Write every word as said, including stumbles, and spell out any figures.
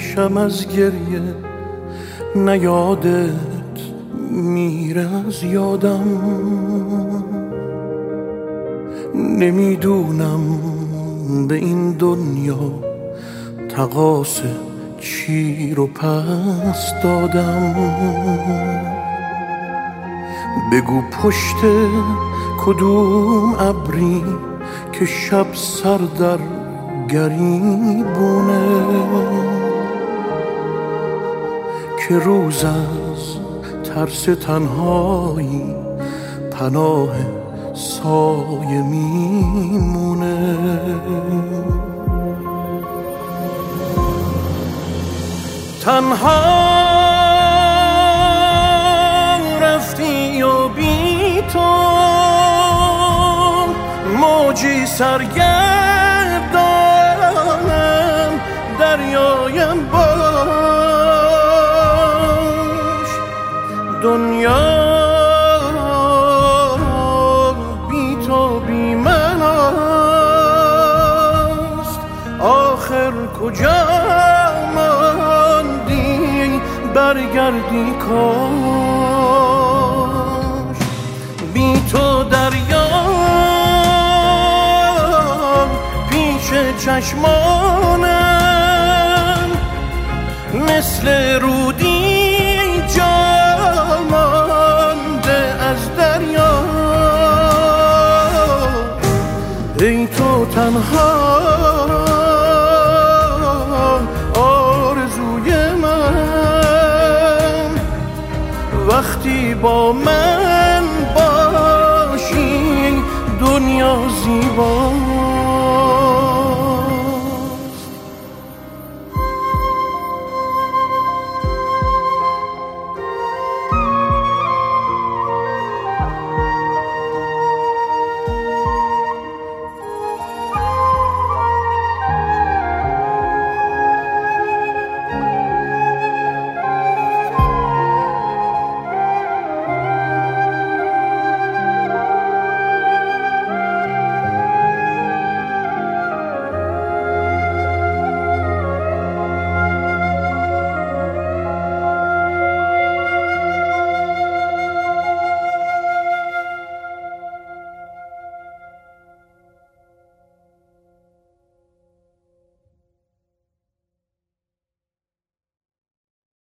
چشم از گریه نیادت میره از یادم. نمیدونم به این دنیا تقاصه چی رو پس دادم. بگو پشت کدوم ابری که شب سر در گریبونه، که روز از ترس تنهایی پناه سایه میمونه. تنها رفتی و بی تو موجی سرگردانم دریایم باش. دنیا بی تو بی من است، آخر کجا ماندی برگردی کاش. بی تو دریا پیش چشمانم مثل رودی جا مانده از دریا. ای تو تنها آرزوی من، وقتی با من باشی دنیا زیبا.